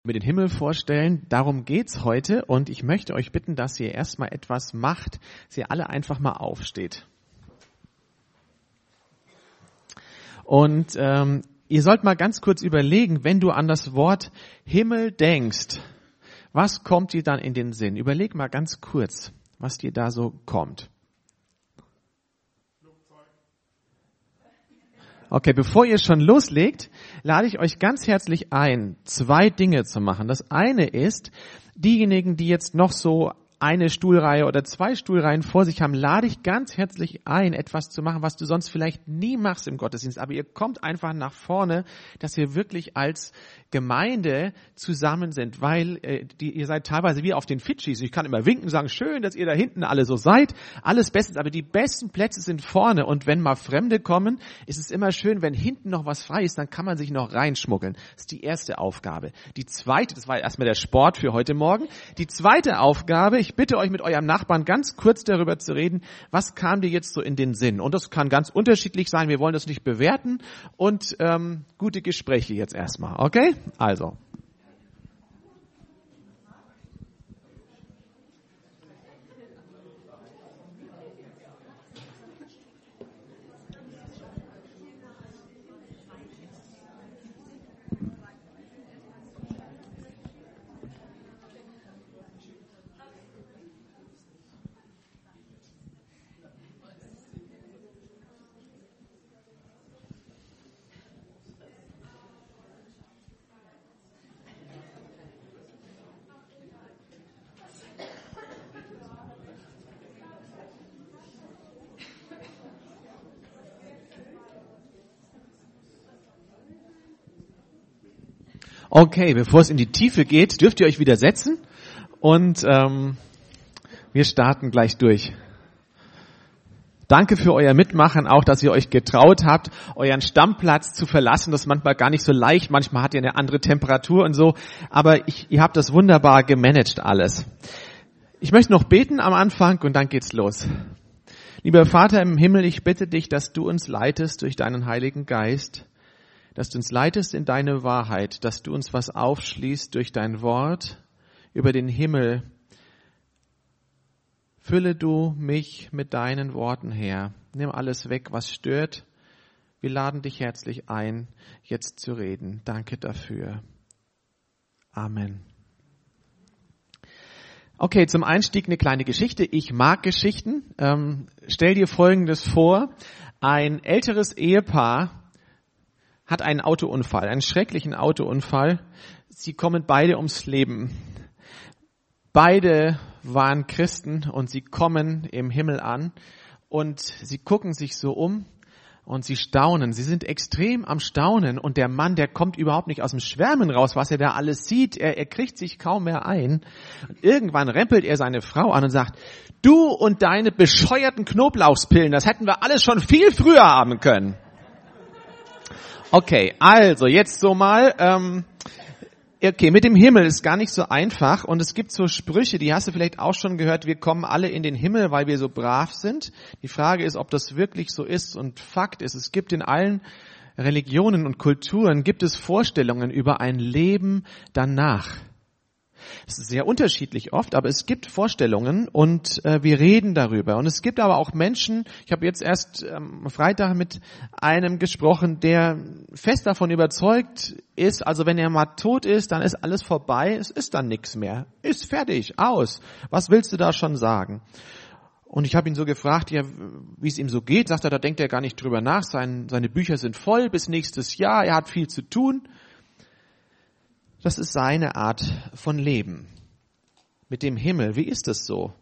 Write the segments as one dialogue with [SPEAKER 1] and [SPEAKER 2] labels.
[SPEAKER 1] Mir den Himmel vorstellen, darum geht's heute und ich möchte euch bitten, dass ihr erstmal etwas macht, dass ihr alle einfach mal aufsteht. Und ihr sollt mal ganz kurz überlegen, wenn du an das Wort Himmel denkst, was kommt dir dann in den Sinn? Überleg mal ganz kurz, was dir da so kommt. Okay, bevor ihr schon loslegt, lade ich euch ganz herzlich ein, 2 Dinge zu machen. Das eine ist, diejenigen, die jetzt noch so eine Stuhlreihe oder 2 Stuhlreihen vor sich haben, lade ich ganz herzlich ein, etwas zu machen, was du sonst vielleicht nie machst im Gottesdienst. Aber ihr kommt einfach nach vorne, dass wir wirklich als Gemeinde zusammen sind, weil ihr seid teilweise wie auf den Fidschis. Ich kann immer winken und sagen, schön, dass ihr da hinten alle so seid. Alles bestens, aber die besten Plätze sind vorne. Und wenn mal Fremde kommen, ist es immer schön, wenn hinten noch was frei ist, dann kann man sich noch reinschmuggeln. Das ist die erste Aufgabe. Die zweite, das war erstmal der Sport für heute Morgen. Die zweite Aufgabe, ich bitte euch mit eurem Nachbarn ganz kurz darüber zu reden, was kam dir jetzt so in den Sinn? Und das kann ganz unterschiedlich sein, wir wollen das nicht bewerten und gute Gespräche jetzt erstmal, okay? Also. Okay, bevor es in die Tiefe geht, dürft ihr euch wieder setzen und wir starten gleich durch. Danke für euer Mitmachen, auch dass ihr euch getraut habt, euren Stammplatz zu verlassen. Das ist manchmal gar nicht so leicht, manchmal hat ihr eine andere Temperatur und so, aber ihr habt das wunderbar gemanagt alles. Ich möchte noch beten am Anfang und dann geht's los. Lieber Vater im Himmel, ich bitte dich, dass du uns leitest durch deinen Heiligen Geist, dass du uns leitest in deine Wahrheit, dass du uns was aufschließt durch dein Wort über den Himmel. Fülle du mich mit deinen Worten, Herr. Nimm alles weg, was stört. Wir laden dich herzlich ein, jetzt zu reden. Danke dafür. Amen. Okay, zum Einstieg eine kleine Geschichte. Ich mag Geschichten. Stell dir Folgendes vor. Ein älteres Ehepaar hat einen Autounfall, einen schrecklichen Autounfall. Sie kommen beide ums Leben. Beide waren Christen und sie kommen im Himmel an und sie gucken sich so um und sie staunen. Sie sind extrem am Staunen und der Mann, der kommt überhaupt nicht aus dem Schwärmen raus, was er da alles sieht. Er kriegt sich kaum mehr ein. Und irgendwann rempelt er seine Frau an und sagt, du und deine bescheuerten Knoblauchspillen, das hätten wir alles schon viel früher haben können. Okay, also jetzt so mal, okay, mit dem Himmel ist gar nicht so einfach und es gibt so Sprüche, die hast du vielleicht auch schon gehört, wir kommen alle in den Himmel, weil wir so brav sind. Die Frage ist, ob das wirklich so ist und Fakt ist, es gibt in allen Religionen und Kulturen, gibt es Vorstellungen über ein Leben danach. Es ist sehr unterschiedlich oft, aber es gibt Vorstellungen und wir reden darüber. Und es gibt aber auch Menschen, ich habe jetzt erst am Freitag mit einem gesprochen, der fest davon überzeugt ist, also wenn er mal tot ist, dann ist alles vorbei, es ist dann nichts mehr, ist fertig, aus. Was willst du da schon sagen? Und ich habe ihn so gefragt, ja, wie es ihm so geht, sagt er, da denkt er gar nicht drüber nach, seine Bücher sind voll bis nächstes Jahr, er hat viel zu tun. Das ist seine Art von Leben. Mit dem Himmel, wie ist es so?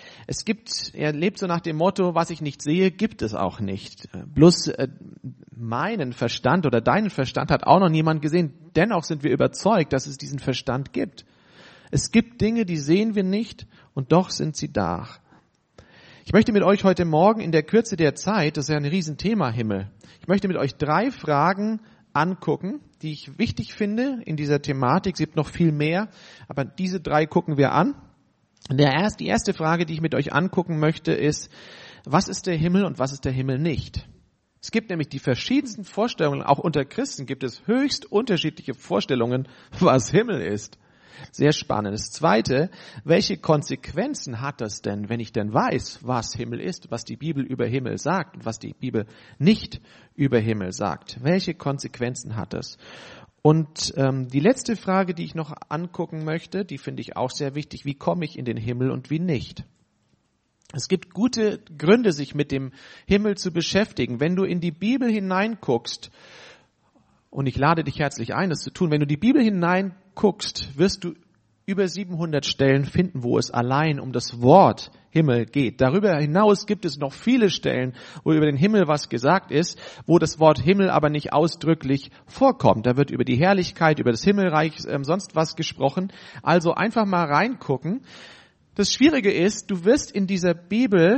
[SPEAKER 1] Er lebt so nach dem Motto, was ich nicht sehe, gibt es auch nicht. Bloß meinen Verstand oder deinen Verstand hat auch noch niemand gesehen. Dennoch sind wir überzeugt, dass es diesen Verstand gibt. Es gibt Dinge, die sehen wir nicht und doch sind sie da. Ich möchte mit euch heute Morgen in der Kürze der Zeit, das ist ja ein Riesenthema Himmel, ich möchte mit euch 3 Fragen angucken, die ich wichtig finde in dieser Thematik. Es gibt noch viel mehr, aber diese 3 gucken wir an. Die erste Frage, die ich mit euch angucken möchte, ist, was ist der Himmel und was ist der Himmel nicht? Es gibt nämlich die verschiedensten Vorstellungen, auch unter Christen gibt es höchst unterschiedliche Vorstellungen, was Himmel ist. Sehr spannend. Das Zweite, welche Konsequenzen hat das denn, wenn ich denn weiß, was Himmel ist, was die Bibel über Himmel sagt und was die Bibel nicht über Himmel sagt? Welche Konsequenzen hat das? Und die letzte Frage, die ich noch angucken möchte, die finde ich auch sehr wichtig. Wie komme ich in den Himmel und wie nicht? Es gibt gute Gründe, sich mit dem Himmel zu beschäftigen. Wenn du in die Bibel hineinguckst, und ich lade dich herzlich ein, das zu tun, wenn du die Bibel hineinguckst, wirst du über 700 Stellen finden, wo es allein um das Wort Himmel geht. Darüber hinaus gibt es noch viele Stellen, wo über den Himmel was gesagt ist, wo das Wort Himmel aber nicht ausdrücklich vorkommt. Da wird über die Herrlichkeit, über das Himmelreich, sonst was gesprochen. Also einfach mal reingucken. Das Schwierige ist, du wirst in dieser Bibel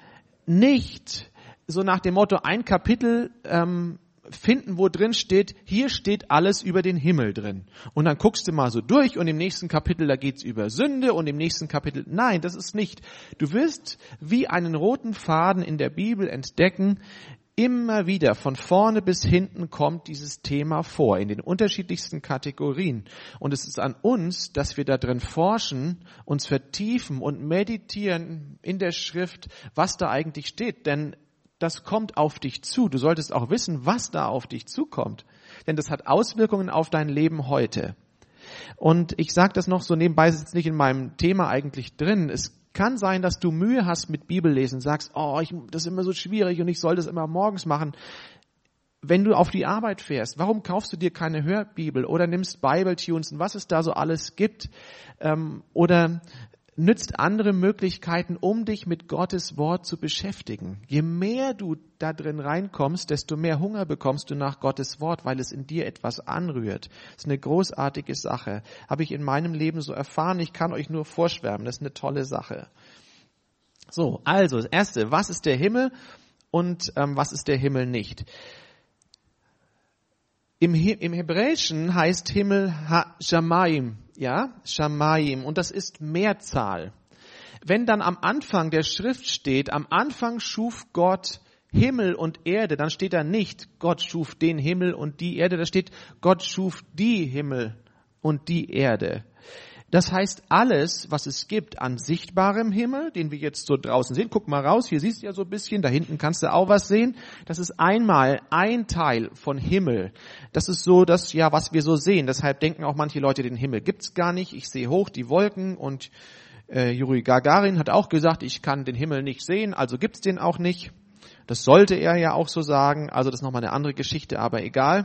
[SPEAKER 1] nicht so nach dem Motto ein Kapitel finden, wo drin steht, hier steht alles über den Himmel drin. Und dann guckst du mal so durch und im nächsten Kapitel, da geht's über Sünde und im nächsten Kapitel, nein, das ist nicht. Du wirst wie einen roten Faden in der Bibel entdecken, immer wieder von vorne bis hinten kommt dieses Thema vor, in den unterschiedlichsten Kategorien. Und es ist an uns, dass wir da drin forschen, uns vertiefen und meditieren in der Schrift, was da eigentlich steht. Denn das kommt auf dich zu. Du solltest auch wissen, was da auf dich zukommt. Denn das hat Auswirkungen auf dein Leben heute. Und ich sage das noch so nebenbei, es ist jetzt nicht in meinem Thema eigentlich drin. Es kann sein, dass du Mühe hast mit Bibellesen, sagst, das ist immer so schwierig und ich soll das immer morgens machen. Wenn du auf die Arbeit fährst, warum kaufst du dir keine Hörbibel oder nimmst Bible-Tunes und was es da so alles gibt? Oder nützt andere Möglichkeiten, um dich mit Gottes Wort zu beschäftigen. Je mehr du da drin reinkommst, desto mehr Hunger bekommst du nach Gottes Wort, weil es in dir etwas anrührt. Das ist eine großartige Sache. Habe ich in meinem Leben so erfahren. Ich kann euch nur vorschwärmen. Das ist eine tolle Sache. So, also das Erste, was ist der Himmel und was ist der Himmel nicht? Im Hebräischen heißt Himmel Shamayim, ja, Shamayim, und das ist Mehrzahl. Wenn dann am Anfang der Schrift steht, am Anfang schuf Gott Himmel und Erde, dann steht da nicht, Gott schuf den Himmel und die Erde, da steht, Gott schuf die Himmel und die Erde. Das heißt, alles, was es gibt an sichtbarem Himmel, den wir jetzt so draußen sehen, guck mal raus, hier siehst du ja so ein bisschen, da hinten kannst du auch was sehen, das ist einmal ein Teil von Himmel. Das ist so das, ja, was wir so sehen. Deshalb denken auch manche Leute, den Himmel gibt's gar nicht. Ich sehe hoch die Wolken und Juri Gagarin hat auch gesagt, ich kann den Himmel nicht sehen, also gibt's den auch nicht. Das sollte er ja auch so sagen, also das ist nochmal eine andere Geschichte, aber egal.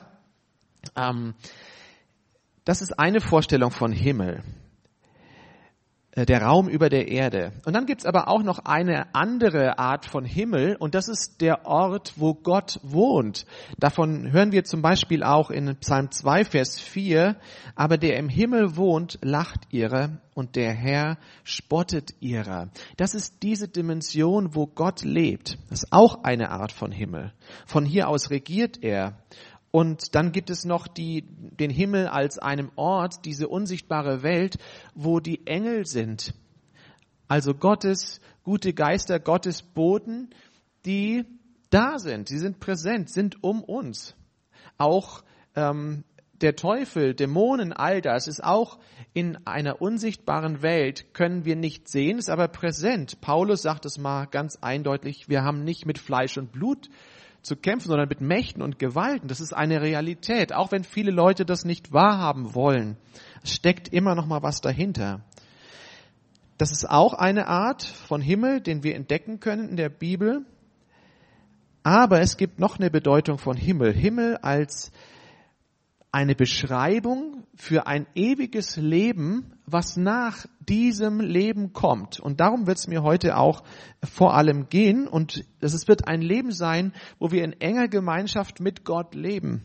[SPEAKER 1] Das ist eine Vorstellung von Himmel. Der Raum über der Erde. Und dann gibt's aber auch noch eine andere Art von Himmel und das ist der Ort, wo Gott wohnt. Davon hören wir zum Beispiel auch in Psalm 2, Vers 4, aber der im Himmel wohnt, lacht ihrer und der Herr spottet ihrer. Das ist diese Dimension, wo Gott lebt. Das ist auch eine Art von Himmel. Von hier aus regiert er. Und dann gibt es noch den Himmel als einem Ort, diese unsichtbare Welt, wo die Engel sind. Also Gottes gute Geister, Gottes Boten, die da sind, die sind präsent, sind um uns. Auch der Teufel, Dämonen, all das ist auch in einer unsichtbaren Welt, können wir nicht sehen, ist aber präsent. Paulus sagt es mal ganz eindeutig, wir haben nicht mit Fleisch und Blut zu kämpfen, sondern mit Mächten und Gewalten. Das ist eine Realität, auch wenn viele Leute das nicht wahrhaben wollen. Es steckt immer noch mal was dahinter. Das ist auch eine Art von Himmel, den wir entdecken können in der Bibel. Aber es gibt noch eine Bedeutung von Himmel. Himmel als eine Beschreibung für ein ewiges Leben, was nach diesem Leben kommt. Und darum wird es mir heute auch vor allem gehen. Und es wird ein Leben sein, wo wir in enger Gemeinschaft mit Gott leben.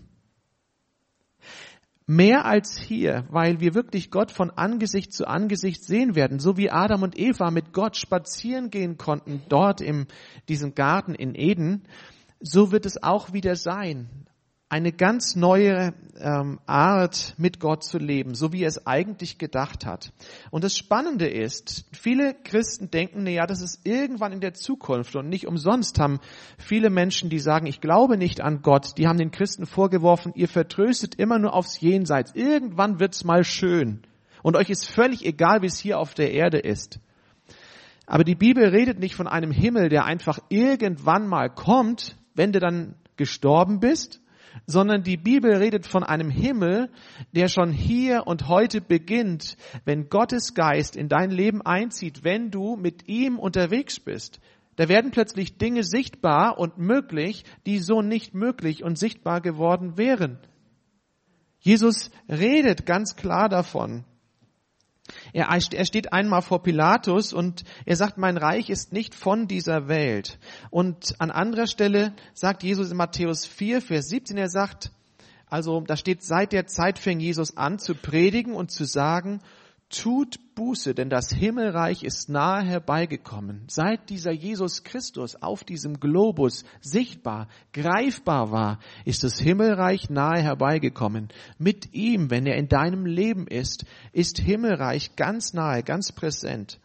[SPEAKER 1] Mehr als hier, weil wir wirklich Gott von Angesicht zu Angesicht sehen werden. So wie Adam und Eva mit Gott spazieren gehen konnten, dort in diesem Garten in Eden, so wird es auch wieder sein. eine ganz neue Art, mit Gott zu leben, so wie er es eigentlich gedacht hat. Und das Spannende ist, viele Christen denken, na ja, das ist irgendwann in der Zukunft, und nicht umsonst haben viele Menschen, die sagen, ich glaube nicht an Gott, die haben den Christen vorgeworfen, ihr vertröstet immer nur aufs Jenseits. Irgendwann wird's mal schön. Und euch ist völlig egal, wie es hier auf der Erde ist. Aber die Bibel redet nicht von einem Himmel, der einfach irgendwann mal kommt, wenn du dann gestorben bist, sondern die Bibel redet von einem Himmel, der schon hier und heute beginnt, wenn Gottes Geist in dein Leben einzieht, wenn du mit ihm unterwegs bist. Da werden plötzlich Dinge sichtbar und möglich, die so nicht möglich und sichtbar geworden wären. Jesus redet ganz klar davon. Er steht einmal vor Pilatus und er sagt, mein Reich ist nicht von dieser Welt. Und an anderer Stelle sagt Jesus in Matthäus 4, Vers 17, er sagt, also da steht, seit der Zeit fing Jesus an zu predigen und zu sagen, tut Buße, denn das Himmelreich ist nahe herbeigekommen. Seit dieser Jesus Christus auf diesem Globus sichtbar, greifbar war, ist das Himmelreich nahe herbeigekommen. Mit ihm, wenn er in deinem Leben ist Himmelreich ganz nahe, ganz präsent.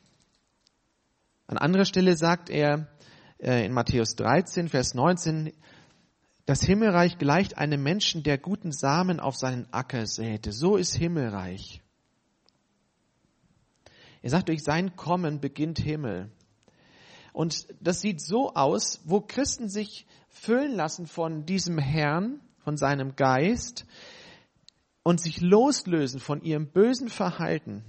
[SPEAKER 1] An anderer Stelle sagt er in Matthäus 13, Vers 19, das Himmelreich gleicht einem Menschen, der guten Samen auf seinen Acker säte. So ist Himmelreich. Er sagt, durch sein Kommen beginnt Himmel. Und das sieht so aus, wo Christen sich füllen lassen von diesem Herrn, von seinem Geist und sich loslösen von ihrem bösen Verhalten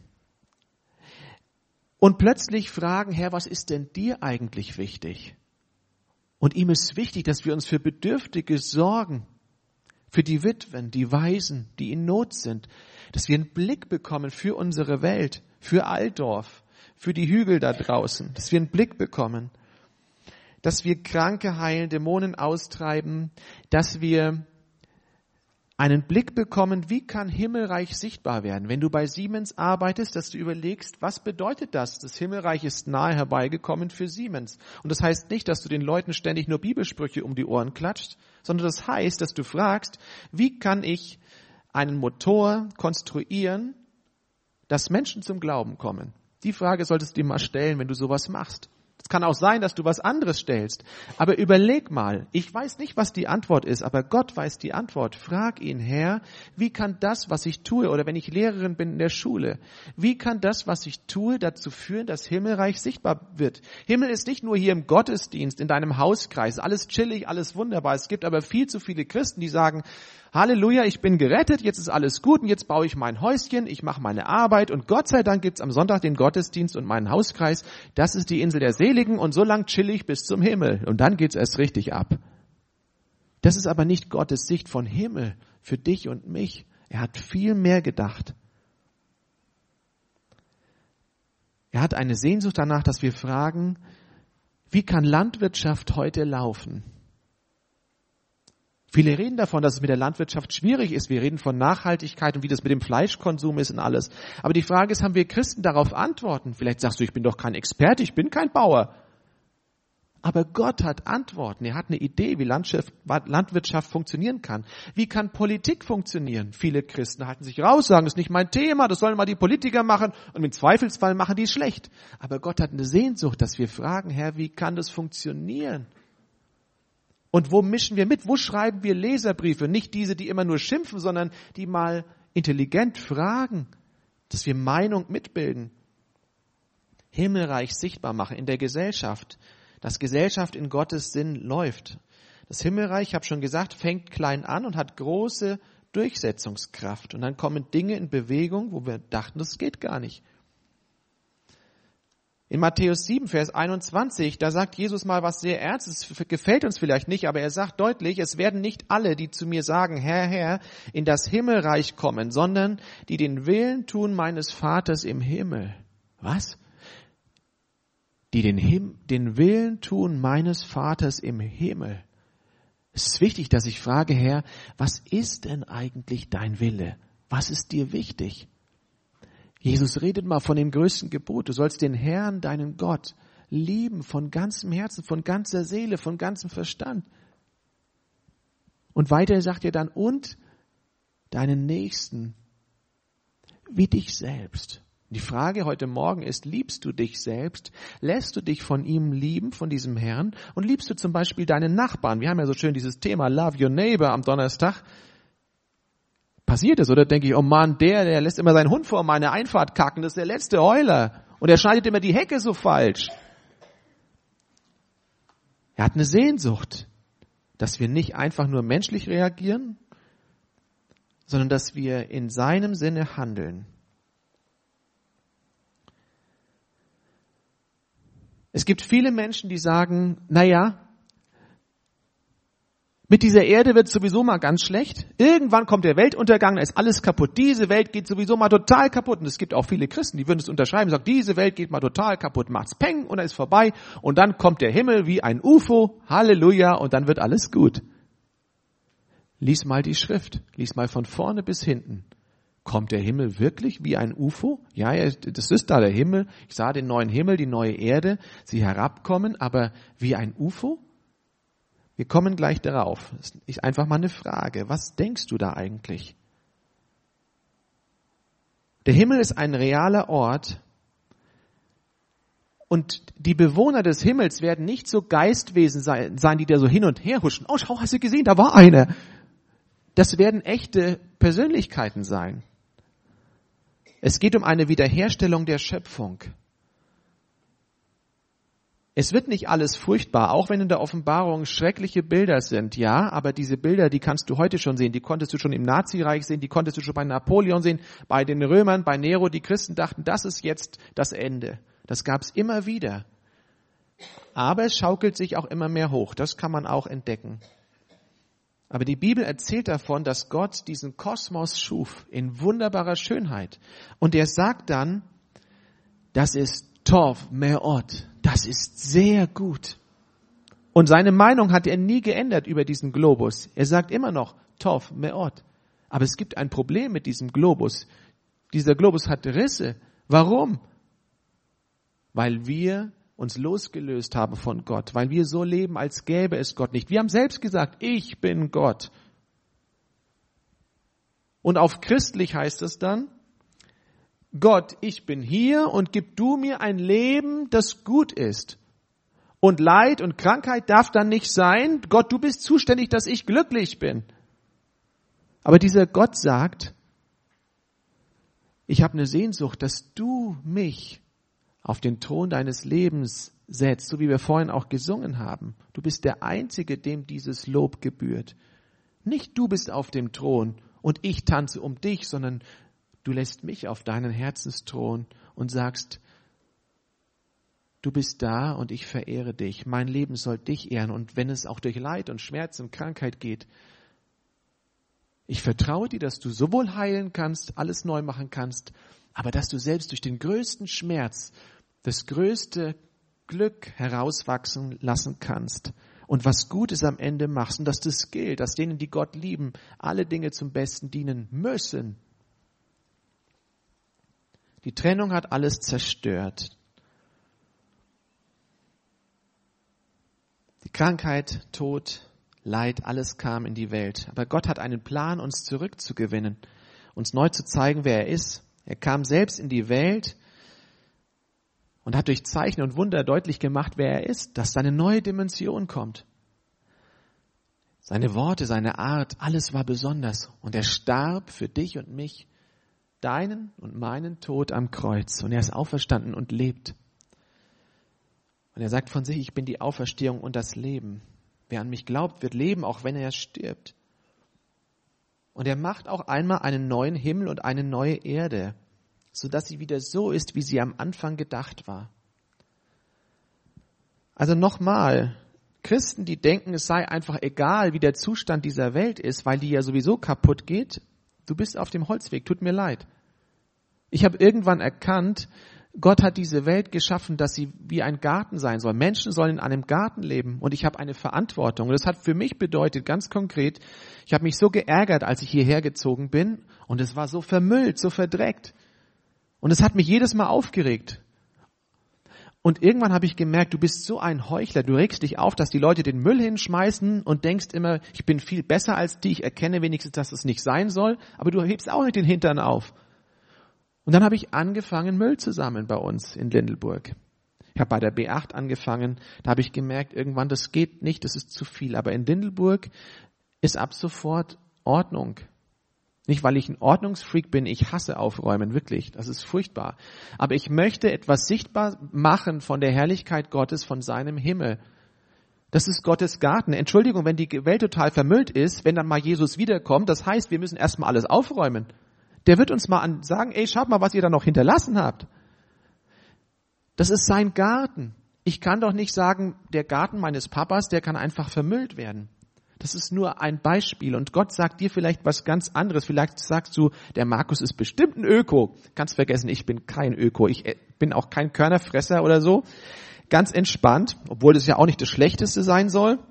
[SPEAKER 1] und plötzlich fragen, Herr, was ist denn dir eigentlich wichtig? Und ihm ist wichtig, dass wir uns für Bedürftige sorgen, für die Witwen, die Waisen, die in Not sind, dass wir einen Blick bekommen für unsere Welt, für Altdorf, für die Hügel da draußen, dass wir einen Blick bekommen, dass wir Kranke heilen, Dämonen austreiben, dass wir einen Blick bekommen, wie kann Himmelreich sichtbar werden. Wenn du bei Siemens arbeitest, dass du überlegst, was bedeutet das? Das Himmelreich ist nahe herbeigekommen für Siemens. Und das heißt nicht, dass du den Leuten ständig nur Bibelsprüche um die Ohren klatscht, sondern das heißt, dass du fragst, wie kann ich einen Motor konstruieren, dass Menschen zum Glauben kommen? Die Frage solltest du dir mal stellen, wenn du sowas machst. Es kann auch sein, dass du was anderes stellst. Aber überleg mal, ich weiß nicht, was die Antwort ist, aber Gott weiß die Antwort. Frag ihn, Herr, wie kann das, was ich tue, oder wenn ich Lehrerin bin in der Schule, wie kann das, was ich tue, dazu führen, dass Himmelreich sichtbar wird? Himmel ist nicht nur hier im Gottesdienst, in deinem Hauskreis, alles chillig, alles wunderbar. Es gibt aber viel zu viele Christen, die sagen, Halleluja, ich bin gerettet, jetzt ist alles gut und jetzt baue ich mein Häuschen, ich mache meine Arbeit und Gott sei Dank gibt's am Sonntag den Gottesdienst und meinen Hauskreis. Das ist die Insel der Seligen und so lang chill ich bis zum Himmel und dann geht's erst richtig ab. Das ist aber nicht Gottes Sicht von Himmel für dich und mich. Er hat viel mehr gedacht. Er hat eine Sehnsucht danach, dass wir fragen, wie kann Landwirtschaft heute laufen? Viele reden davon, dass es mit der Landwirtschaft schwierig ist. Wir reden von Nachhaltigkeit und wie das mit dem Fleischkonsum ist und alles. Aber die Frage ist, haben wir Christen darauf Antworten? Vielleicht sagst du, ich bin doch kein Experte, ich bin kein Bauer. Aber Gott hat Antworten. Er hat eine Idee, wie Landwirtschaft funktionieren kann. Wie kann Politik funktionieren? Viele Christen halten sich raus, sagen, das ist nicht mein Thema, das sollen mal die Politiker machen und im Zweifelsfall machen die es schlecht. Aber Gott hat eine Sehnsucht, dass wir fragen, Herr, wie kann das funktionieren? Und wo mischen wir mit? Wo schreiben wir Leserbriefe? Nicht diese, die immer nur schimpfen, sondern die mal intelligent fragen, dass wir Meinung mitbilden. Himmelreich sichtbar machen in der Gesellschaft, dass Gesellschaft in Gottes Sinn läuft. Das Himmelreich, ich habe schon gesagt, fängt klein an und hat große Durchsetzungskraft. Und dann kommen Dinge in Bewegung, wo wir dachten, das geht gar nicht. In Matthäus 7, Vers 21, da sagt Jesus mal was sehr Ernstes, gefällt uns vielleicht nicht, aber er sagt deutlich, es werden nicht alle, die zu mir sagen, Herr, Herr, in das Himmelreich kommen, sondern die den Willen tun meines Vaters im Himmel. Was? Die den Willen tun meines Vaters im Himmel. Es ist wichtig, dass ich frage, Herr, was ist denn eigentlich dein Wille? Was ist dir wichtig? Jesus redet mal von dem größten Gebot. Du sollst den Herrn, deinen Gott, lieben von ganzem Herzen, von ganzer Seele, von ganzem Verstand. Und weiter sagt er dann, und deinen Nächsten wie dich selbst. Die Frage heute Morgen ist, liebst du dich selbst? Lässt du dich von ihm lieben, von diesem Herrn? Und liebst du zum Beispiel deinen Nachbarn? Wir haben ja so schön dieses Thema Love Your Neighbor am Donnerstag. Passiert es, oder denke ich, oh Mann, der lässt immer seinen Hund vor meine Einfahrt kacken, das ist der letzte Heuler. Und er schneidet immer die Hecke so falsch. Er hat eine Sehnsucht, dass wir nicht einfach nur menschlich reagieren, sondern dass wir in seinem Sinne handeln. Es gibt viele Menschen, die sagen, naja, mit dieser Erde wird es sowieso mal ganz schlecht. Irgendwann kommt der Weltuntergang, da ist alles kaputt. Diese Welt geht sowieso mal total kaputt. Und es gibt auch viele Christen, die würden es unterschreiben, sagen, diese Welt geht mal total kaputt, macht's peng und dann ist vorbei. Und dann kommt der Himmel wie ein UFO, Halleluja, und dann wird alles gut. Lies mal die Schrift, lies mal von vorne bis hinten. Kommt der Himmel wirklich wie ein UFO? Ja, das ist da der Himmel. Ich sah den neuen Himmel, die neue Erde, sie herabkommen, aber wie ein UFO? Wir kommen gleich darauf. Das ist einfach mal eine Frage. Was denkst du da eigentlich? Der Himmel ist ein realer Ort und die Bewohner des Himmels werden nicht so Geistwesen sein, die da so hin und her huschen. Oh, schau, hast du gesehen, da war einer. Das werden echte Persönlichkeiten sein. Es geht um eine Wiederherstellung der Schöpfung. Es wird nicht alles furchtbar, auch wenn in der Offenbarung schreckliche Bilder sind, ja, aber diese Bilder, die kannst du heute schon sehen, die konntest du schon im Nazireich sehen, die konntest du schon bei Napoleon sehen, bei den Römern, bei Nero. Die Christen dachten, das ist jetzt das Ende. Das gab es immer wieder. Aber es schaukelt sich auch immer mehr hoch, das kann man auch entdecken. Aber die Bibel erzählt davon, dass Gott diesen Kosmos schuf in wunderbarer Schönheit. Und er sagt dann, das ist Tov Me'od, das ist sehr gut. Und seine Meinung hat er nie geändert über diesen Globus. Er sagt immer noch Tov Me'od. Aber es gibt ein Problem mit diesem Globus. Dieser Globus hat Risse. Warum? Weil wir uns losgelöst haben von Gott, weil wir so leben, als gäbe es Gott nicht. Wir haben selbst gesagt, ich bin Gott. Und auf christlich heißt es dann, Gott, ich bin hier und gib du mir ein Leben, das gut ist. Und Leid und Krankheit darf dann nicht sein. Gott, du bist zuständig, dass ich glücklich bin. Aber dieser Gott sagt, ich habe eine Sehnsucht, dass du mich auf den Thron deines Lebens setzt, so wie wir vorhin auch gesungen haben. Du bist der Einzige, dem dieses Lob gebührt. Nicht du bist auf dem Thron und ich tanze um dich, sondern du lässt mich auf deinen Herzensthron und sagst, du bist da und ich verehre dich. Mein Leben soll dich ehren. Und wenn es auch durch Leid und Schmerz und Krankheit geht, ich vertraue dir, dass du sowohl heilen kannst, alles neu machen kannst, aber dass du selbst durch den größten Schmerz das größte Glück herauswachsen lassen kannst und was Gutes am Ende machst und dass das gilt, dass denen, die Gott lieben, alle Dinge zum Besten dienen müssen. Die Trennung hat alles zerstört. Die Krankheit, Tod, Leid, alles kam in die Welt. Aber Gott hat einen Plan, uns zurückzugewinnen, uns neu zu zeigen, wer er ist. Er kam selbst in die Welt und hat durch Zeichen und Wunder deutlich gemacht, wer er ist, dass seine neue Dimension kommt. Seine Worte, seine Art, alles war besonders. Und er starb für dich und mich, deinen und meinen Tod am Kreuz. Und er ist auferstanden und lebt. Und er sagt von sich, ich bin die Auferstehung und das Leben. Wer an mich glaubt, wird leben, auch wenn er stirbt. Und er macht auch einmal einen neuen Himmel und eine neue Erde, sodass sie wieder so ist, wie sie am Anfang gedacht war. Also nochmal, Christen, die denken, es sei einfach egal, wie der Zustand dieser Welt ist, weil die ja sowieso kaputt geht, du bist auf dem Holzweg, tut mir leid. Ich habe irgendwann erkannt, Gott hat diese Welt geschaffen, dass sie wie ein Garten sein soll. Menschen sollen in einem Garten leben und ich habe eine Verantwortung. Und das hat für mich bedeutet, ganz konkret, ich habe mich so geärgert, als ich hierher gezogen bin und es war so vermüllt, so verdreckt. Und es hat mich jedes Mal aufgeregt. Und irgendwann habe ich gemerkt, du bist so ein Heuchler, du regst dich auf, dass die Leute den Müll hinschmeißen und denkst immer, ich bin viel besser als die, ich erkenne wenigstens, dass es nicht sein soll, aber du hebst auch nicht den Hintern auf. Und dann habe ich angefangen, Müll zu sammeln bei uns in Lindelburg. Ich habe bei der B8 angefangen, da habe ich gemerkt, irgendwann, das geht nicht, das ist zu viel. Aber in Lindelburg ist ab sofort Ordnung. Nicht, weil ich ein Ordnungsfreak bin, ich hasse Aufräumen, wirklich, das ist furchtbar. Aber ich möchte etwas sichtbar machen von der Herrlichkeit Gottes, von seinem Himmel. Das ist Gottes Garten. Entschuldigung, wenn die Welt total vermüllt ist, wenn dann mal Jesus wiederkommt, das heißt, wir müssen erstmal alles aufräumen. Der wird uns mal sagen, ey, schaut mal, was ihr da noch hinterlassen habt. Das ist sein Garten. Ich kann doch nicht sagen, der Garten meines Papas, der kann einfach vermüllt werden. Das ist nur ein Beispiel und Gott sagt dir vielleicht was ganz anderes. Vielleicht sagst du, der Markus ist bestimmt ein Öko. Kannst vergessen, ich bin kein Öko. Ich bin auch kein Körnerfresser oder so. Ganz entspannt, obwohl das ja auch nicht das Schlechteste sein soll.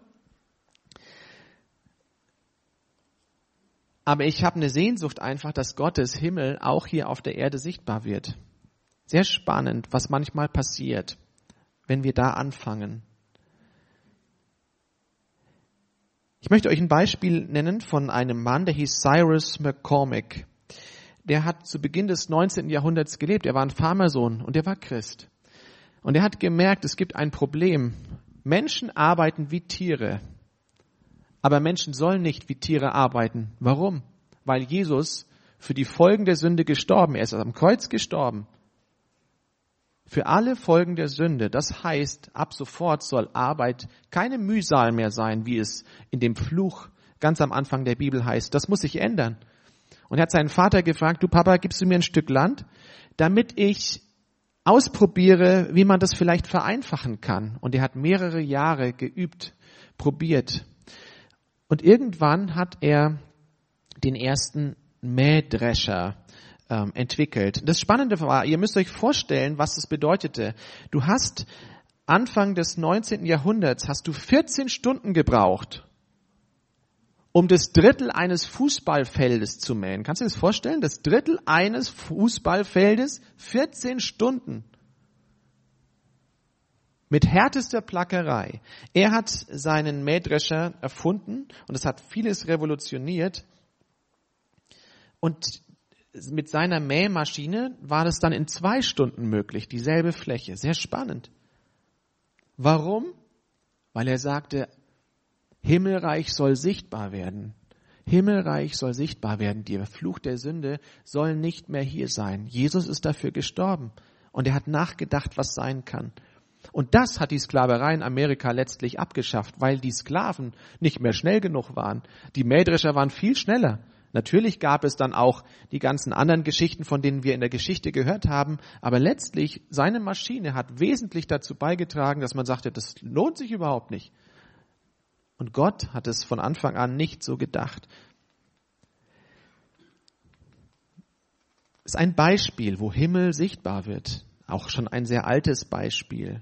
[SPEAKER 1] Aber ich habe eine Sehnsucht einfach, dass Gottes Himmel auch hier auf der Erde sichtbar wird. Sehr spannend, was manchmal passiert, wenn wir da anfangen. Ich möchte euch ein Beispiel nennen von einem Mann, der hieß Cyrus McCormick. Der hat zu Beginn des 19. Jahrhunderts gelebt. Er war ein Farmersohn und er war Christ. Und er hat gemerkt, es gibt ein Problem. Menschen arbeiten wie Tiere. Aber Menschen sollen nicht wie Tiere arbeiten. Warum? Weil Jesus für die Folgen der Sünde gestorben ist. Er ist am Kreuz gestorben. Für alle Folgen der Sünde. Das heißt, ab sofort soll Arbeit keine Mühsal mehr sein, wie es in dem Fluch ganz am Anfang der Bibel heißt. Das muss sich ändern. Und er hat seinen Vater gefragt, du Papa, gibst du mir ein Stück Land, damit ich ausprobiere, wie man das vielleicht vereinfachen kann. Und er hat mehrere Jahre geübt, probiert. Und irgendwann hat er den ersten Mähdrescher entwickelt. Das Spannende war, ihr müsst euch vorstellen, was das bedeutete. Du hast Anfang des 19. Jahrhunderts hast du 14 Stunden gebraucht, um das Drittel eines Fußballfeldes zu mähen. Kannst du dir das vorstellen? Das Drittel eines Fußballfeldes, 14 Stunden. Mit härtester Plackerei. Er hat seinen Mähdrescher erfunden und es hat vieles revolutioniert. Und mit seiner Mähmaschine war das dann in 2 Stunden möglich, dieselbe Fläche. Sehr spannend. Warum? Weil er sagte, Himmelreich soll sichtbar werden. Himmelreich soll sichtbar werden. Der Fluch der Sünde soll nicht mehr hier sein. Jesus ist dafür gestorben. Und er hat nachgedacht, was sein kann. Und das hat die Sklaverei in Amerika letztlich abgeschafft, weil die Sklaven nicht mehr schnell genug waren. Die Mähdrescher waren viel schneller. Natürlich gab es dann auch die ganzen anderen Geschichten, von denen wir in der Geschichte gehört haben, aber letztlich, seine Maschine hat wesentlich dazu beigetragen, dass man sagte, das lohnt sich überhaupt nicht. Und Gott hat es von Anfang an nicht so gedacht. Es ist ein Beispiel, wo Himmel sichtbar wird. Auch schon ein sehr altes Beispiel.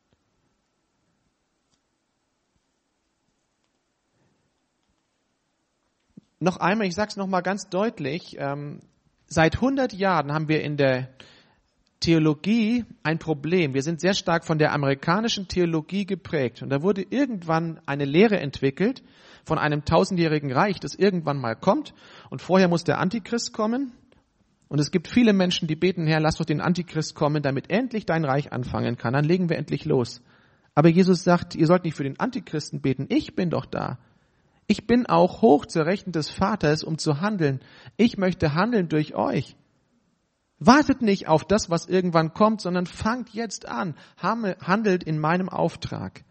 [SPEAKER 1] Noch einmal, ich sage es nochmal ganz deutlich, seit 100 Jahren haben wir in der Theologie ein Problem. Wir sind sehr stark von der amerikanischen Theologie geprägt. Und da wurde irgendwann eine Lehre entwickelt von einem 1000-jährigen Reich, das irgendwann mal kommt. Und vorher muss der Antichrist kommen. Und es gibt viele Menschen, die beten, Herr, lass doch den Antichrist kommen, damit endlich dein Reich anfangen kann. Dann legen wir endlich los. Aber Jesus sagt, ihr sollt nicht für den Antichristen beten. Ich bin doch da. Ich bin auch hoch zur Rechten des Vaters, um zu handeln. Ich möchte handeln durch euch. Wartet nicht auf das, was irgendwann kommt, sondern fangt jetzt an. Handelt in meinem Auftrag.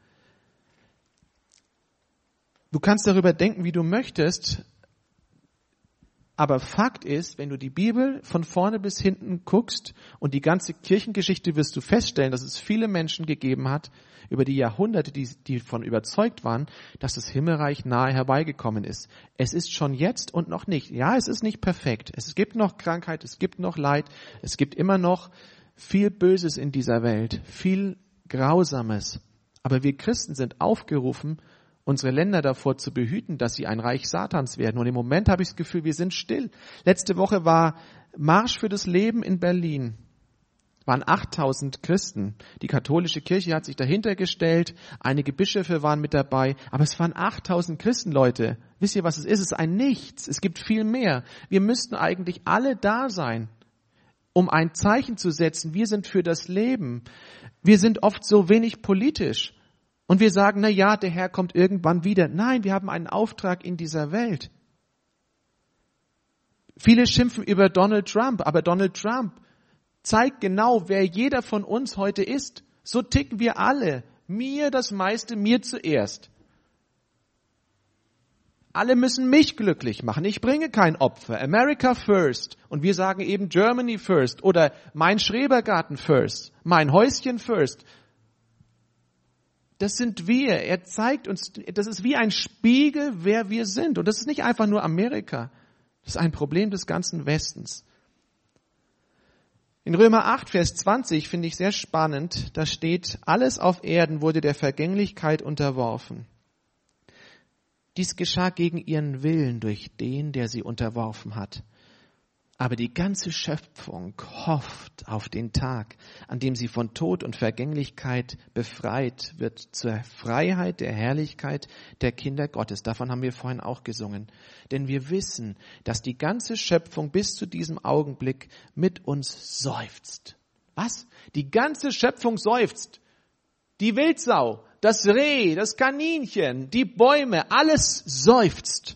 [SPEAKER 1] Du kannst darüber denken, wie du möchtest. Aber Fakt ist, wenn du die Bibel von vorne bis hinten guckst und die ganze Kirchengeschichte, wirst du feststellen, dass es viele Menschen gegeben hat, über die Jahrhunderte, die von überzeugt waren, dass das Himmelreich nahe herbeigekommen ist. Es ist schon jetzt und noch nicht. Ja, es ist nicht perfekt. Es gibt noch Krankheit, es gibt noch Leid, es gibt immer noch viel Böses in dieser Welt, viel Grausames. Aber wir Christen sind aufgerufen, unsere Länder davor zu behüten, dass sie ein Reich Satans werden. Und im Moment habe ich das Gefühl, wir sind still. Letzte Woche war Marsch für das Leben in Berlin. Waren 8000 Christen. Die katholische Kirche hat sich dahinter gestellt, einige Bischöfe waren mit dabei, aber es waren 8000 Christen, Leute. Wisst ihr, was es ist? Es ist ein Nichts. Es gibt viel mehr. Wir müssten eigentlich alle da sein, um ein Zeichen zu setzen. Wir sind für das Leben. Wir sind oft so wenig politisch. Und wir sagen, na ja, der Herr kommt irgendwann wieder. Nein, wir haben einen Auftrag in dieser Welt. Viele schimpfen über Donald Trump, aber Donald Trump zeigt genau, wer jeder von uns heute ist. So ticken wir alle. Mir das meiste, mir zuerst. Alle müssen mich glücklich machen. Ich bringe kein Opfer. America first. Und wir sagen eben Germany first oder mein Schrebergarten first, mein Häuschen first. Das sind wir. Er zeigt uns, das ist wie ein Spiegel, wer wir sind. Und das ist nicht einfach nur Amerika. Das ist ein Problem des ganzen Westens. In Römer 8, Vers 20 finde ich sehr spannend. Da steht, alles auf Erden wurde der Vergänglichkeit unterworfen. Dies geschah gegen ihren Willen durch den, der sie unterworfen hat. Aber die ganze Schöpfung hofft auf den Tag, an dem sie von Tod und Vergänglichkeit befreit wird zur Freiheit der Herrlichkeit der Kinder Gottes. Davon haben wir vorhin auch gesungen. Denn wir wissen, dass die ganze Schöpfung bis zu diesem Augenblick mit uns seufzt. Was? Die ganze Schöpfung seufzt. Die Wildsau, das Reh, das Kaninchen, die Bäume, alles seufzt.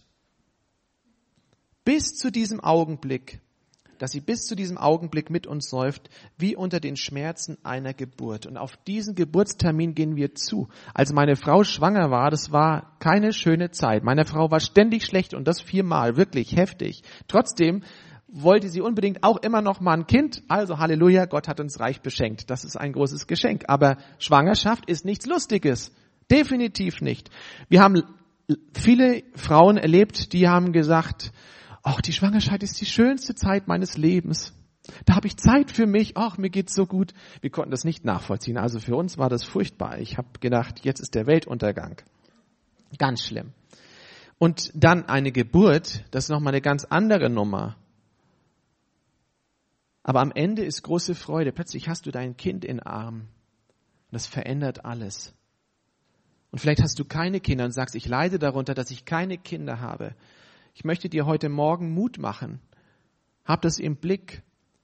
[SPEAKER 1] Bis zu diesem Augenblick, dass sie bis zu diesem Augenblick mit uns seufzt, wie unter den Schmerzen einer Geburt. Und auf diesen Geburtstermin gehen wir zu. Als meine Frau schwanger war, das war keine schöne Zeit. Meine Frau war ständig schlecht und das 4-mal, wirklich heftig. Trotzdem wollte sie unbedingt auch immer noch mal ein Kind. Also Halleluja, Gott hat uns reich beschenkt. Das ist ein großes Geschenk. Aber Schwangerschaft ist nichts Lustiges. Definitiv nicht. Wir haben viele Frauen erlebt, die haben gesagt, ach, die Schwangerschaft ist die schönste Zeit meines Lebens. Da habe ich Zeit für mich. Ach, mir geht's so gut. Wir konnten das nicht nachvollziehen. Also für uns war das furchtbar. Ich habe gedacht, jetzt ist der Weltuntergang. Ganz schlimm. Und dann eine Geburt, das ist nochmal eine ganz andere Nummer. Aber am Ende ist große Freude. Plötzlich hast du dein Kind in den Arm. Das verändert alles. Und vielleicht hast du keine Kinder und sagst, ich leide darunter, dass ich keine Kinder habe. Ich möchte dir heute Morgen Mut machen. Hab das im Blick.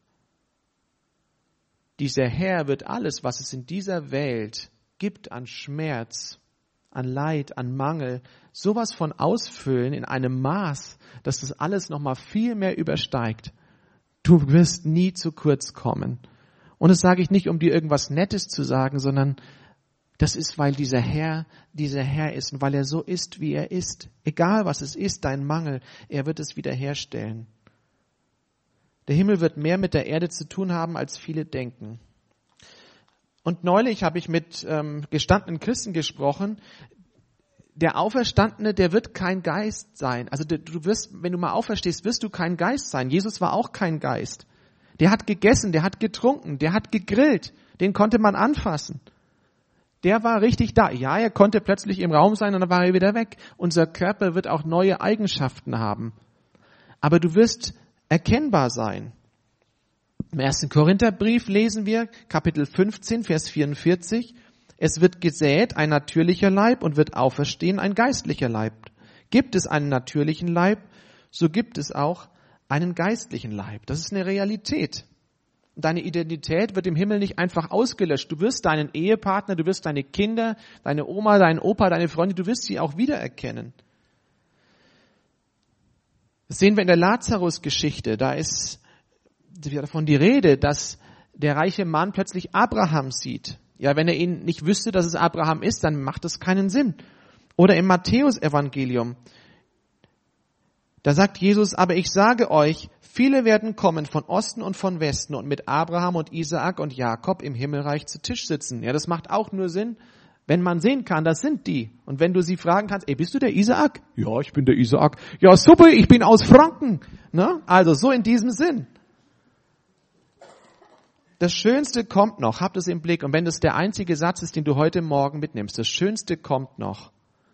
[SPEAKER 1] Dieser Herr wird alles, was es in dieser Welt gibt an Schmerz, an Leid, an Mangel, sowas von ausfüllen in einem Maß, dass das alles nochmal viel mehr übersteigt. Du wirst nie zu kurz kommen. Und das sage ich nicht, um dir irgendwas Nettes zu sagen, sondern das ist, weil dieser Herr ist und weil er so ist, wie er ist. Egal was es ist, dein Mangel, er wird es wiederherstellen. Der Himmel wird mehr mit der Erde zu tun haben, als viele denken. Und neulich habe ich mit gestandenen Christen gesprochen. Der Auferstandene, der wird kein Geist sein. Also du wirst, wenn du mal auferstehst, wirst du kein Geist sein. Jesus war auch kein Geist. Der hat gegessen, der hat getrunken, der hat gegrillt. Den konnte man anfassen. Der war richtig da. Ja, er konnte plötzlich im Raum sein und dann war er wieder weg. Unser Körper wird auch neue Eigenschaften haben. Aber du wirst erkennbar sein. Im 1. Korintherbrief lesen wir, Kapitel 15, Vers 44, es wird gesät ein natürlicher Leib und wird auferstehen ein geistlicher Leib. Gibt es einen natürlichen Leib, so gibt es auch einen geistlichen Leib. Das ist eine Realität. Deine Identität wird im Himmel nicht einfach ausgelöscht. Du wirst deinen Ehepartner, du wirst deine Kinder, deine Oma, deinen Opa, deine Freunde, du wirst sie auch wiedererkennen. Das sehen wir in der Lazarus-Geschichte. Da ist davon die Rede, dass der reiche Mann plötzlich Abraham sieht. Ja, wenn er ihn nicht wüsste, dass es Abraham ist, dann macht das keinen Sinn. Oder im Matthäus-Evangelium. Da sagt Jesus, aber ich sage euch, viele werden kommen von Osten und von Westen und mit Abraham und Isaak und Jakob im Himmelreich zu Tisch sitzen. Ja, das macht auch nur Sinn, wenn man sehen kann, das sind die. Und wenn du sie fragen kannst, ey, bist du der Isaak? Ja, ich bin der Isaak. Ja, super, ich bin aus Franken. Ne? Also so in diesem Sinn. Das Schönste kommt noch, habt es im Blick. Und wenn das der einzige Satz ist, den du heute Morgen mitnimmst, das Schönste kommt noch.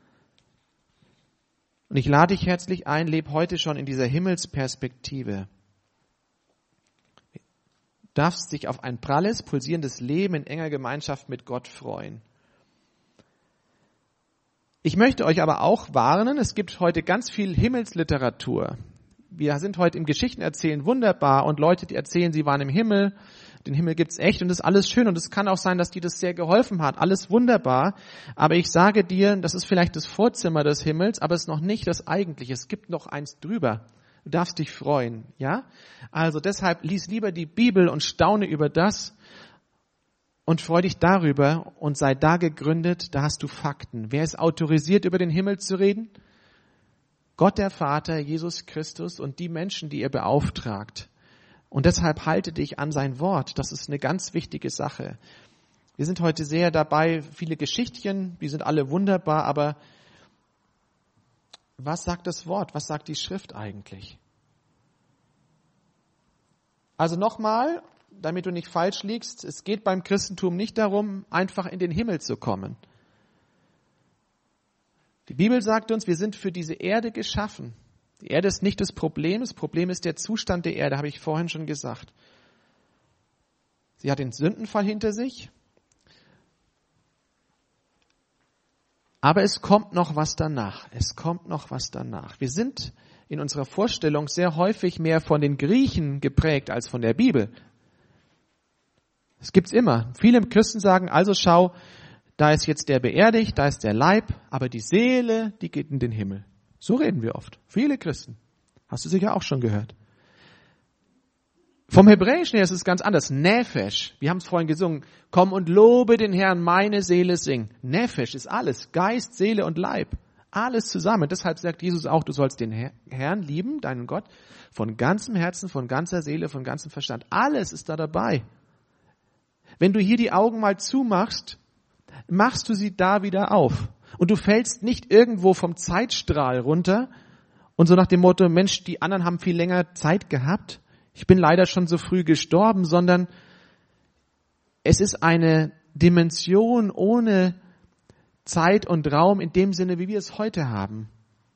[SPEAKER 1] Und ich lade dich herzlich ein, leb heute schon in dieser Himmelsperspektive. Du darfst dich auf ein pralles, pulsierendes Leben in enger Gemeinschaft mit Gott freuen. Ich möchte euch aber auch warnen, es gibt heute ganz viel Himmelsliteratur. Wir sind heute im Geschichtenerzählen wunderbar und Leute, die erzählen, sie waren im Himmel, den Himmel gibt's echt und das ist alles schön und es kann auch sein, dass dir das sehr geholfen hat, alles wunderbar. Aber ich sage dir, das ist vielleicht das Vorzimmer des Himmels, aber es ist noch nicht das Eigentliche. Es gibt noch eins drüber. Du darfst dich freuen, ja? Also deshalb lies lieber die Bibel und staune über das und freu dich darüber und sei da gegründet, da hast du Fakten. Wer ist autorisiert, über den Himmel zu reden? Gott der Vater, Jesus Christus und die Menschen, die er beauftragt. Und deshalb halte dich an sein Wort. Das ist eine ganz wichtige Sache. Wir sind heute sehr dabei, viele Geschichtchen, die sind alle wunderbar, aber was sagt das Wort? Was sagt die Schrift eigentlich? Also nochmal, damit du nicht falsch liegst, es geht beim Christentum nicht darum, einfach in den Himmel zu kommen. Die Bibel sagt uns, wir sind für diese Erde geschaffen. Die Erde ist nicht das Problem ist der Zustand der Erde, habe ich vorhin schon gesagt. Sie hat den Sündenfall hinter sich, aber es kommt noch was danach. Wir sind in unserer Vorstellung sehr häufig mehr von den Griechen geprägt als von der Bibel. Das gibt's immer. Viele Christen sagen, also schau, da ist jetzt der beerdigt, da ist der Leib, aber die Seele, die geht in den Himmel. So reden wir oft. Viele Christen. Hast du sicher auch schon gehört. Vom Hebräischen her ist es ganz anders. Nefesh, wir haben es vorhin gesungen. Komm und lobe den Herrn, meine Seele sing. Nefesh ist alles. Geist, Seele und Leib. Alles zusammen. Deshalb sagt Jesus auch, du sollst den Herrn lieben, deinen Gott, von ganzem Herzen, von ganzer Seele, von ganzem Verstand. Alles ist da dabei. Wenn du hier die Augen mal zumachst, machst du sie da wieder auf. Und du fällst nicht irgendwo vom Zeitstrahl runter und so nach dem Motto, Mensch, die anderen haben viel länger Zeit gehabt. Ich bin leider schon so früh gestorben, sondern es ist eine Dimension ohne Zeit und Raum in dem Sinne, wie wir es heute haben.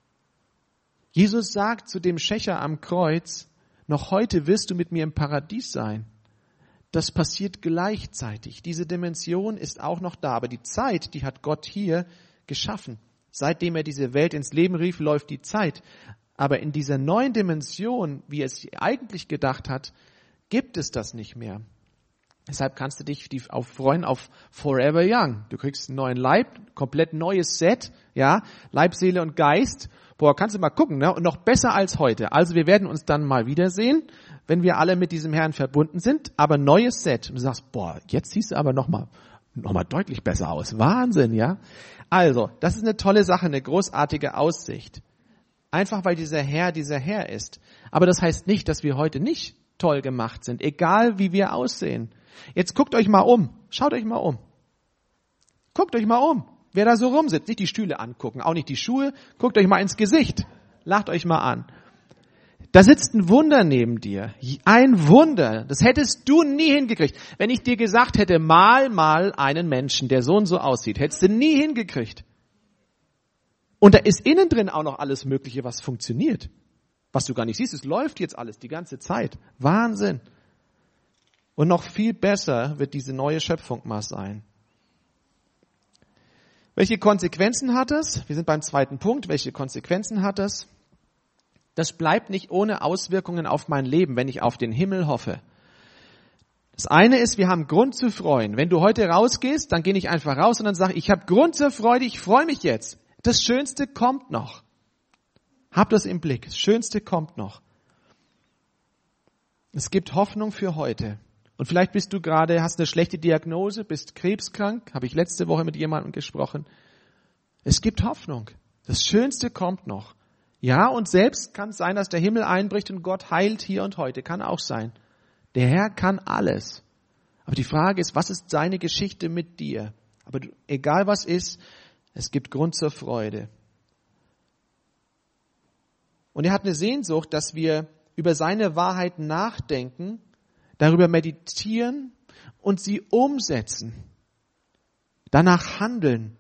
[SPEAKER 1] Jesus sagt zu dem Schächer am Kreuz, noch heute wirst du mit mir im Paradies sein. Das passiert gleichzeitig. Diese Dimension ist auch noch da. Aber die Zeit, die hat Gott hier geschaffen. Seitdem er diese Welt ins Leben rief, läuft die Zeit. Aber in dieser neuen Dimension, wie er es eigentlich gedacht hat, gibt es das nicht mehr. Deshalb kannst du dich freuen auf Forever Young. Du kriegst einen neuen Leib, komplett neues Set, ja, Leib, Seele und Geist. Boah, kannst du mal gucken, ne? Und noch besser als heute. Also wir werden uns dann mal wiedersehen, wenn wir alle mit diesem Herrn verbunden sind, aber neues Set. Und du sagst, boah, jetzt siehst du aber noch mal deutlich besser aus. Wahnsinn, ja? Also, das ist eine tolle Sache, eine großartige Aussicht. Einfach weil dieser Herr ist. Aber das heißt nicht, dass wir heute nicht toll gemacht sind, egal wie wir aussehen. Jetzt guckt euch mal um. Schaut euch mal um. Guckt euch mal um. Wer da so rumsitzt, nicht die Stühle angucken, auch nicht die Schuhe, guckt euch mal ins Gesicht. Lacht euch mal an. Da sitzt ein Wunder neben dir. Ein Wunder. Das hättest du nie hingekriegt. Wenn ich dir gesagt hätte, mal einen Menschen, der so und so aussieht, hättest du nie hingekriegt. Und da ist innen drin auch noch alles Mögliche, was funktioniert. Was du gar nicht siehst, es läuft jetzt alles die ganze Zeit. Wahnsinn. Und noch viel besser wird diese neue Schöpfung mal sein. Welche Konsequenzen hat das? Wir sind beim zweiten Punkt. Welche Konsequenzen hat das? Das bleibt nicht ohne Auswirkungen auf mein Leben, wenn ich auf den Himmel hoffe. Das eine ist, wir haben Grund zu freuen. Wenn du heute rausgehst, dann geh nicht einfach raus und dann sag, ich habe Grund zur Freude, ich freue mich jetzt. Das Schönste kommt noch. Hab das im Blick. Das Schönste kommt noch. Es gibt Hoffnung für heute. Und vielleicht bist du gerade, hast eine schlechte Diagnose, bist krebskrank, habe ich letzte Woche mit jemandem gesprochen. Es gibt Hoffnung. Das Schönste kommt noch. Ja, und selbst kann es sein, dass der Himmel einbricht und Gott heilt hier und heute. Kann auch sein. Der Herr kann alles. Aber die Frage ist, was ist seine Geschichte mit dir? Aber egal was ist, es gibt Grund zur Freude. Und er hat eine Sehnsucht, dass wir über seine Wahrheit nachdenken, darüber meditieren und sie umsetzen. Danach handeln.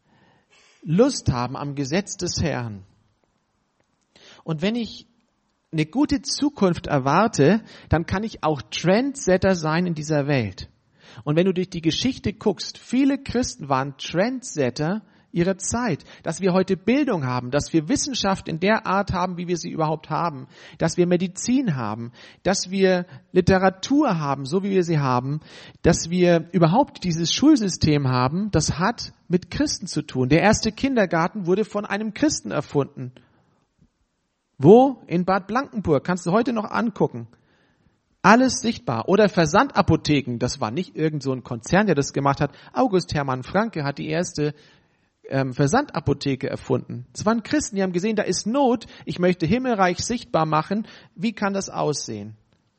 [SPEAKER 1] Lust haben am Gesetz des Herrn. Und wenn ich eine gute Zukunft erwarte, dann kann ich auch Trendsetter sein in dieser Welt. Und wenn du durch die Geschichte guckst, viele Christen waren Trendsetter ihrer Zeit. Dass wir heute Bildung haben, dass wir Wissenschaft in der Art haben, wie wir sie überhaupt haben, dass wir Medizin haben, dass wir Literatur haben, so wie wir sie haben, dass wir überhaupt dieses Schulsystem haben, das hat mit Christen zu tun. Der erste Kindergarten wurde von einem Christen erfunden. Wo? In Bad Blankenburg. Kannst du heute noch angucken. Alles sichtbar. Oder Versandapotheken. Das war nicht irgend so ein Konzern, der das gemacht hat. August Hermann Franke hat die erste Versandapotheke erfunden. Es waren Christen, die haben gesehen, da ist Not. Ich möchte Himmelreich sichtbar machen. Wie kann das aussehen?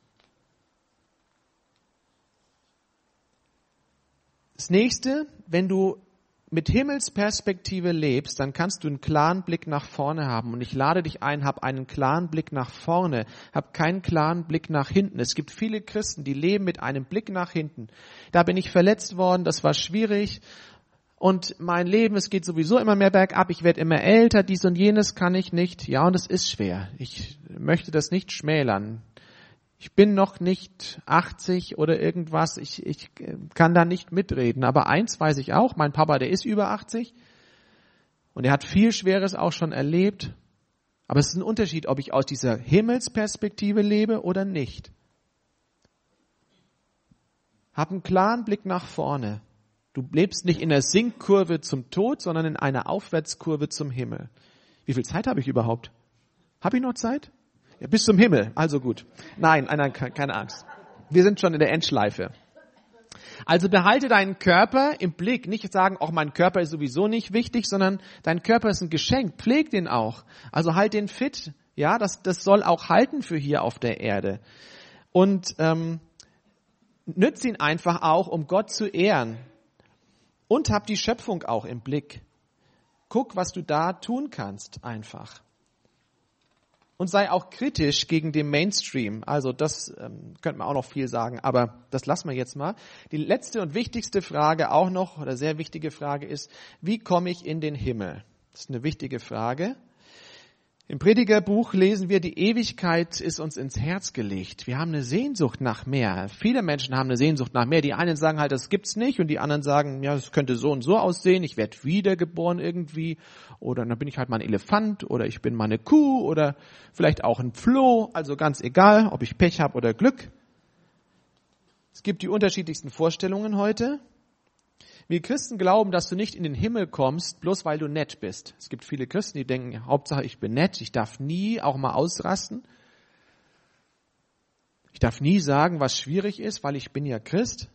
[SPEAKER 1] Das nächste, wenn du mit Himmelsperspektive lebst, dann kannst du einen klaren Blick nach vorne haben. Und ich lade dich ein, hab einen klaren Blick nach vorne, hab keinen klaren Blick nach hinten. Es gibt viele Christen, die leben mit einem Blick nach hinten. Da bin ich verletzt worden, das war schwierig. Und mein Leben, es geht sowieso immer mehr bergab, ich werde immer älter, dies und jenes kann ich nicht. Ja, und es ist schwer. Ich möchte das nicht schmälern. Ich bin noch nicht 80 oder irgendwas, ich kann da nicht mitreden. Aber eins weiß ich auch, mein Papa, der ist über 80 und er hat viel Schweres auch schon erlebt. Aber es ist ein Unterschied, ob ich aus dieser Himmelsperspektive lebe oder nicht. Hab einen klaren Blick nach vorne. Du lebst nicht in einer Sinkkurve zum Tod, sondern in einer Aufwärtskurve zum Himmel. Wie viel Zeit habe ich überhaupt? Habe ich noch Zeit? Ja, bis zum Himmel, also gut. Nein, keine Angst. Wir sind schon in der Endschleife. Also behalte deinen Körper im Blick. Nicht sagen, auch mein Körper ist sowieso nicht wichtig, sondern dein Körper ist ein Geschenk. Pfleg den auch. Also halt den fit. Ja, das soll auch halten für hier auf der Erde. Und nütz ihn einfach auch, um Gott zu ehren. Und hab die Schöpfung auch im Blick. Guck, was du da tun kannst, einfach. Und sei auch kritisch gegen den Mainstream. Also das könnte man auch noch viel sagen, aber das lassen wir jetzt mal. Die letzte und wichtigste Frage auch noch, oder sehr wichtige Frage ist, wie komme ich in den Himmel? Das ist eine wichtige Frage. Im Predigerbuch lesen wir, die Ewigkeit ist uns ins Herz gelegt. Wir haben eine Sehnsucht nach mehr. Viele Menschen haben eine Sehnsucht nach mehr. Die einen sagen halt, das gibt's nicht, und die anderen sagen, ja, das könnte so und so aussehen. Ich werde wiedergeboren irgendwie, oder dann bin ich halt mal ein Elefant, oder ich bin mal eine Kuh, oder vielleicht auch ein Floh. Also ganz egal, ob ich Pech habe oder Glück. Es gibt die unterschiedlichsten Vorstellungen heute. Wir Christen glauben, dass du nicht in den Himmel kommst, bloß weil du nett bist. Es gibt viele Christen, die denken, Hauptsache ich bin nett, ich darf nie auch mal ausrasten. Ich darf nie sagen, was schwierig ist, weil ich bin ja Christ.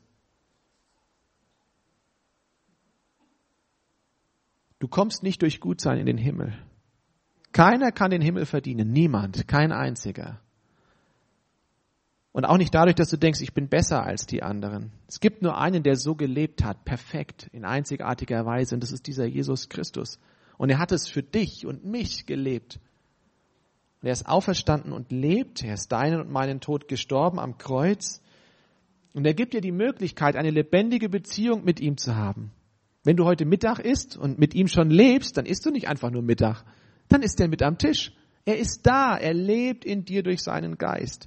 [SPEAKER 1] Du kommst nicht durch Gutsein in den Himmel. Keiner kann den Himmel verdienen, niemand, kein einziger. Und auch nicht dadurch, dass du denkst, ich bin besser als die anderen. Es gibt nur einen, der so gelebt hat, perfekt, in einzigartiger Weise, und das ist dieser Jesus Christus. Und er hat es für dich und mich gelebt. Und er ist auferstanden und lebt, er ist deinen und meinen Tod gestorben am Kreuz. Und er gibt dir die Möglichkeit, eine lebendige Beziehung mit ihm zu haben. Wenn du heute Mittag isst und mit ihm schon lebst, dann isst du nicht einfach nur Mittag. Dann ist er mit am Tisch. Er ist da, er lebt in dir durch seinen Geist.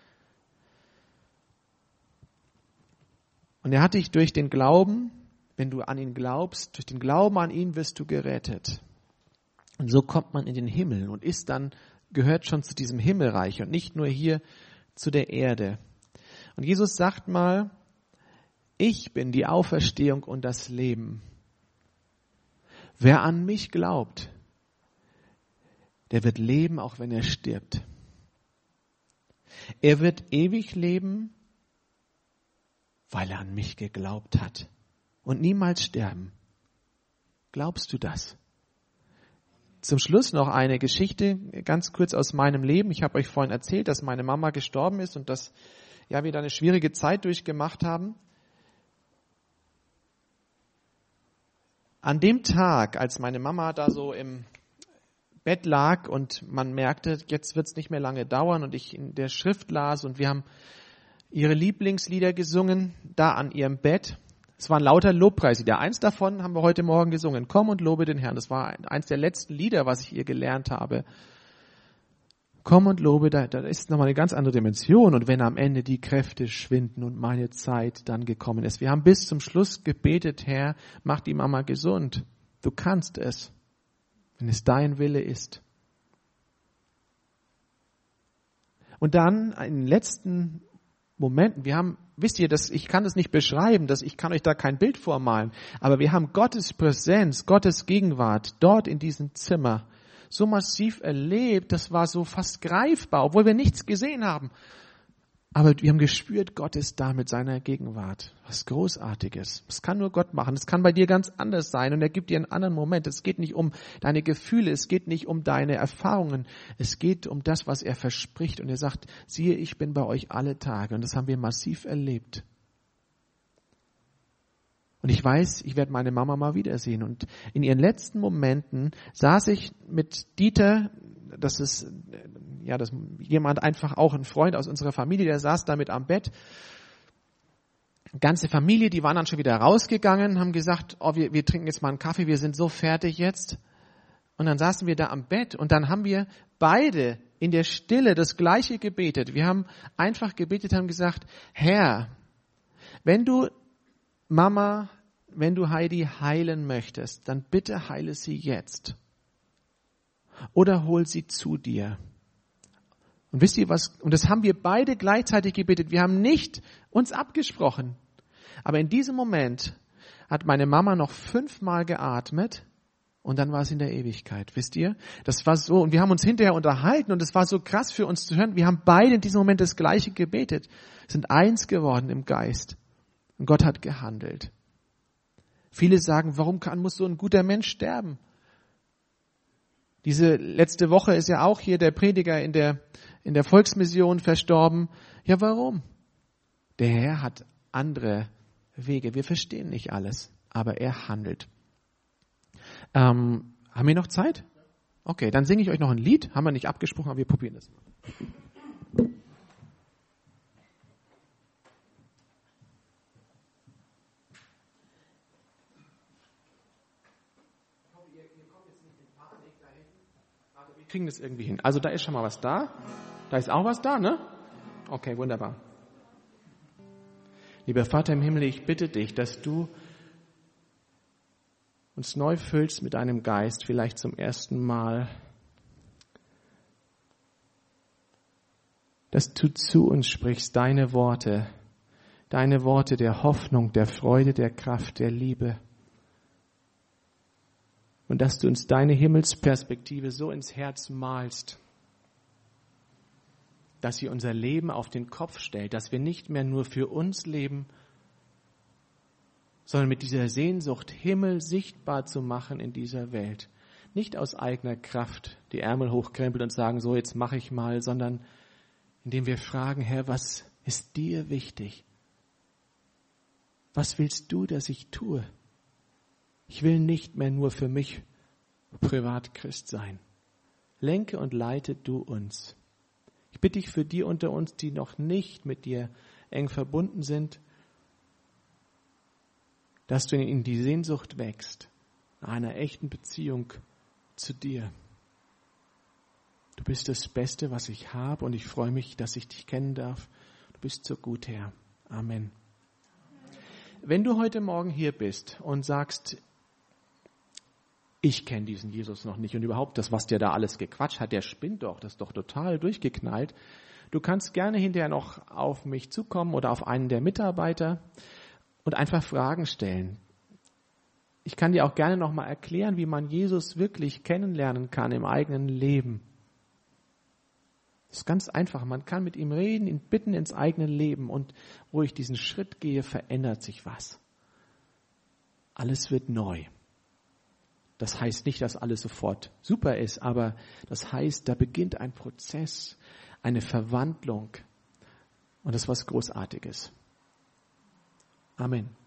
[SPEAKER 1] Und er hat dich durch den Glauben, wenn du an ihn glaubst, durch den Glauben an ihn wirst du gerettet. Und so kommt man in den Himmel und gehört schon zu diesem Himmelreich und nicht nur hier zu der Erde. Und Jesus sagt mal, ich bin die Auferstehung und das Leben. Wer an mich glaubt, der wird leben, auch wenn er stirbt. Er wird ewig leben, weil er an mich geglaubt hat und niemals sterben. Glaubst du das? Zum Schluss noch eine Geschichte, ganz kurz aus meinem Leben. Ich habe euch vorhin erzählt, dass meine Mama gestorben ist und dass wir da eine schwierige Zeit durchgemacht haben. An dem Tag, als meine Mama da so im Bett lag und man merkte, jetzt wird es nicht mehr lange dauern, und ich in der Schrift las und wir haben ihre Lieblingslieder gesungen, da an ihrem Bett. Es waren lauter Lobpreislieder. Eins davon haben wir heute Morgen gesungen. Komm und lobe den Herrn. Das war eins der letzten Lieder, was ich ihr gelernt habe. Komm und lobe, da ist nochmal eine ganz andere Dimension. Und wenn am Ende die Kräfte schwinden und meine Zeit dann gekommen ist. Wir haben bis zum Schluss gebetet, Herr, mach die Mama gesund. Du kannst es, wenn es dein Wille ist. Und dann in den letzten Momenten, wisst ihr, ich kann das nicht beschreiben, ich kann euch da kein Bild vormalen, aber wir haben Gottes Präsenz, Gottes Gegenwart dort in diesem Zimmer so massiv erlebt, das war so fast greifbar, obwohl wir nichts gesehen haben. Aber wir haben gespürt, Gott ist da mit seiner Gegenwart. Was Großartiges. Das kann nur Gott machen. Das kann bei dir ganz anders sein und er gibt dir einen anderen Moment. Es geht nicht um deine Gefühle, es geht nicht um deine Erfahrungen. Es geht um das, was er verspricht. Und er sagt, siehe, ich bin bei euch alle Tage. Und das haben wir massiv erlebt. Und ich weiß, ich werde meine Mama mal wiedersehen. Und in ihren letzten Momenten saß ich mit Dieter, das ist jemand, einfach auch ein Freund aus unserer Familie, der saß da mit am Bett. Ganze Familie, die waren dann schon wieder rausgegangen, haben gesagt, wir trinken jetzt mal einen Kaffee, wir sind so fertig jetzt. Und dann saßen wir da am Bett und dann haben wir beide in der Stille das Gleiche gebetet. Wir haben einfach gebetet, haben gesagt, Herr, wenn du Heidi heilen möchtest, dann bitte heile sie jetzt. Oder hol sie zu dir. Und wisst ihr was? Und das haben wir beide gleichzeitig gebetet. Wir haben nicht uns abgesprochen. Aber in diesem Moment hat meine Mama noch 5-mal geatmet und dann war es in der Ewigkeit. Wisst ihr? Das war so. Und wir haben uns hinterher unterhalten und es war so krass für uns zu hören. Wir haben beide in diesem Moment das Gleiche gebetet. Sind eins geworden im Geist. Und Gott hat gehandelt. Viele sagen, muss so ein guter Mensch sterben? Diese letzte Woche ist ja auch hier der Prediger in der Volksmission verstorben. Ja, warum? Der Herr hat andere Wege. Wir verstehen nicht alles, aber er handelt. Haben wir noch Zeit? Okay, dann singe ich euch noch ein Lied. Haben wir nicht abgesprochen, aber wir probieren es mal. Kriegen das irgendwie hin. Also da ist schon mal was da. Da ist auch was da, ne? Okay, wunderbar. Lieber Vater im Himmel, ich bitte dich, dass du uns neu füllst mit deinem Geist, vielleicht zum ersten Mal, dass du zu uns sprichst, deine Worte der Hoffnung, der Freude, der Kraft, der Liebe. Und dass du uns deine Himmelsperspektive so ins Herz malst, dass sie unser Leben auf den Kopf stellt, dass wir nicht mehr nur für uns leben, sondern mit dieser Sehnsucht, Himmel sichtbar zu machen in dieser Welt. Nicht aus eigener Kraft die Ärmel hochkrempeln und sagen, so jetzt mache ich mal, sondern indem wir fragen, Herr, was ist dir wichtig? Was willst du, dass ich tue? Ich will nicht mehr nur für mich privat Christ sein. Lenke und leite du uns. Ich bitte dich für die unter uns, die noch nicht mit dir eng verbunden sind, dass du in die Sehnsucht wächst, nach einer echten Beziehung zu dir. Du bist das Beste, was ich habe und ich freue mich, dass ich dich kennen darf. Du bist so gut, Herr. Amen. Wenn du heute Morgen hier bist und sagst, ich kenne diesen Jesus noch nicht und überhaupt das, was der da alles gequatscht hat, der spinnt doch, das ist doch total durchgeknallt. Du kannst gerne hinterher noch auf mich zukommen oder auf einen der Mitarbeiter und einfach Fragen stellen. Ich kann dir auch gerne noch mal erklären, wie man Jesus wirklich kennenlernen kann im eigenen Leben. Das ist ganz einfach. Man kann mit ihm reden, ihn bitten ins eigene Leben und wo ich diesen Schritt gehe, verändert sich was. Alles wird neu. Das heißt nicht, dass alles sofort super ist, aber das heißt, da beginnt ein Prozess, eine Verwandlung und das ist was Großartiges. Amen.